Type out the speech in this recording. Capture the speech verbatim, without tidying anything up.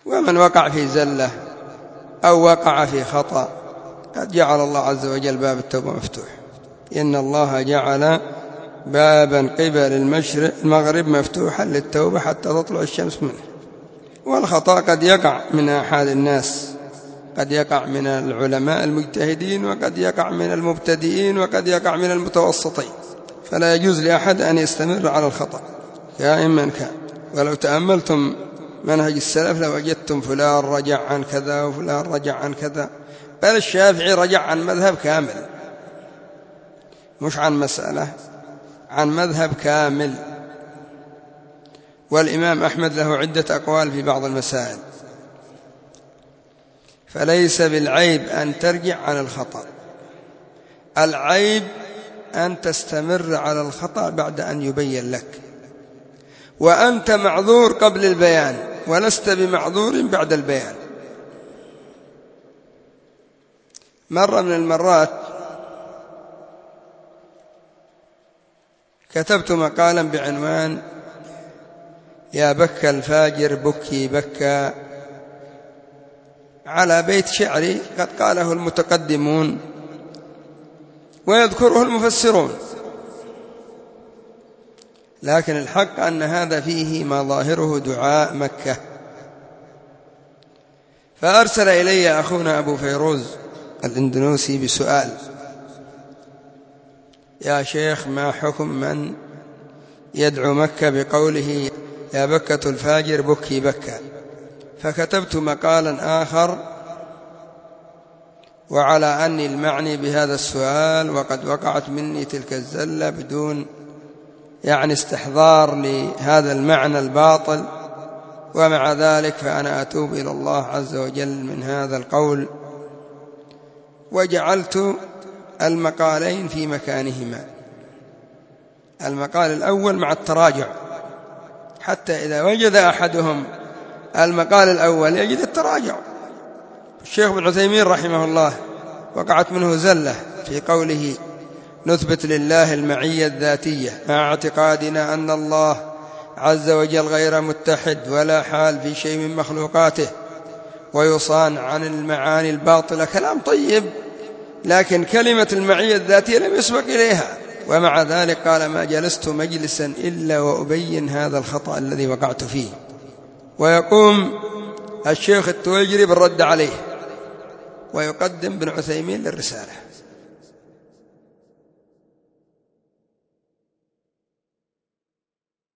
ومن وقع في زلة أو وقع في خطأ قد جعل الله عز وجل باب التوبة مفتوح. إن الله جعل بابا قبل المشرق المغرب مفتوحا للتوبة حتى تطلع الشمس منه. والخطأ قد يقع من أحد الناس، قد يقع من العلماء المجتهدين، وقد يقع من المبتدئين، وقد يقع من المتوسطين، فلا يجوز لأحد أن يستمر على الخطأ كائما كان. ولو تأملتم منهج السلف لوجدتم فلان رجع عن كذا وفلان رجع عن كذا، بل الشافعي رجع عن مذهب كامل، مش عن مسألة، عن مذهب كامل. والإمام أحمد له عدة أقوال في بعض المسائل. فليس بالعيب أن ترجع عن الخطأ، العيب أن تستمر على الخطأ بعد أن يبين لك، وأنت معذور قبل البيان ولست بمعذور بعد البيان. مرة من المرات كتبت مقالا بعنوان يا بكى الفاجر بكي بكى، على بيت شعري قد قاله المتقدمون ويذكره المفسرون، لكن الحق أن هذا فيه مظاهره دعاء مكة. فأرسل إلي أخونا أبو فيروز الإندونيسي بسؤال: يا شيخ، ما حكم من يدعو مكة بقوله يا بكة الفاجر بكي بكى؟ فكتبت مقالا آخر وعلى أني المعني بهذا السؤال وقد وقعت مني تلك الزلة بدون يعني استحضار لهذا المعنى الباطل، ومع ذلك فأنا أتوب إلى الله عز وجل من هذا القول. وجعلت المقالين في مكانهما، المقال الأول مع التراجع، حتى إذا وجد أحدهم المقال الأول يجد التراجع. الشيخ ابن عثيمين رحمه الله وقعت منه زلة في قوله نثبت لله المعية الذاتية مع اعتقادنا أن الله عز وجل غير متحد ولا حال في شيء من مخلوقاته، ويصان عن المعاني الباطلة. كلام طيب، لكن كلمة المعية الذاتية لم يسبق إليها، ومع ذلك قال ما جلست مجلسا إلا وأبين هذا الخطأ الذي وقعت فيه. ويقوم الشيخ التويجري بالرد عليه، ويقدم ابن عثيمين للرسالة.